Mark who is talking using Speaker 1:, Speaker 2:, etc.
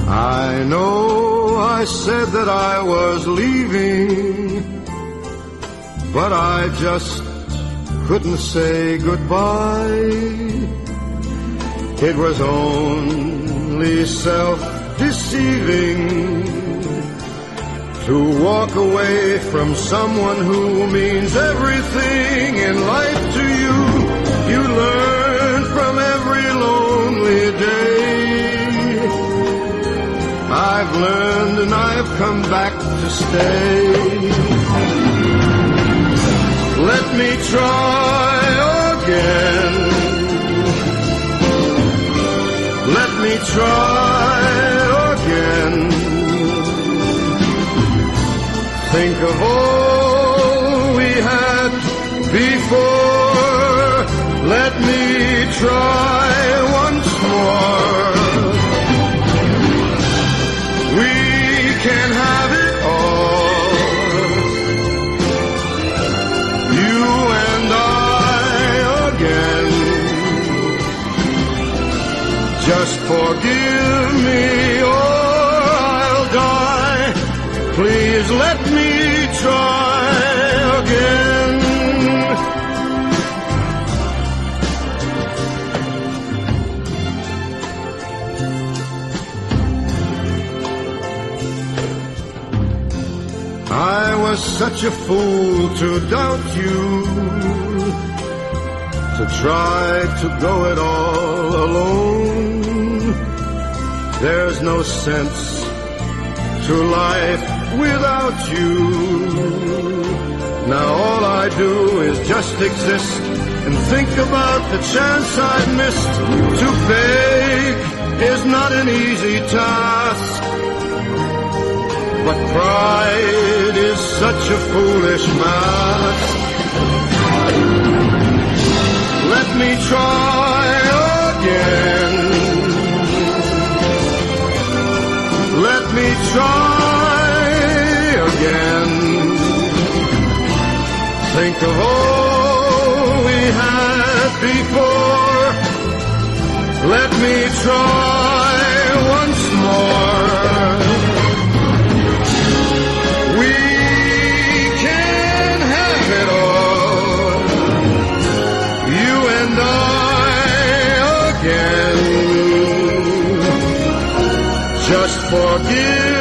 Speaker 1: I know I said that I was leaving, but I just couldn't say goodbye. It was only self-deceiving to walk away from someone who means everything in life to you. You learn from every lonely day. I've learned and I've come back to stay. Let me try again. Let me try again. Think of all we had before. Let me try once more. We can have it all, you and I again. Just forgive me or I'll die. Please let me try again. I was such a fool to doubt you, to try to go it all alone. There's no sense to life without you. Now all I do is just exist and think about the chance I've missed. To beg is not an easy task, but pride is such a foolish mask. Let me try again. Let me try again. Think of all we had before. Let me try once more. We can have it all, you and I again. Just forgive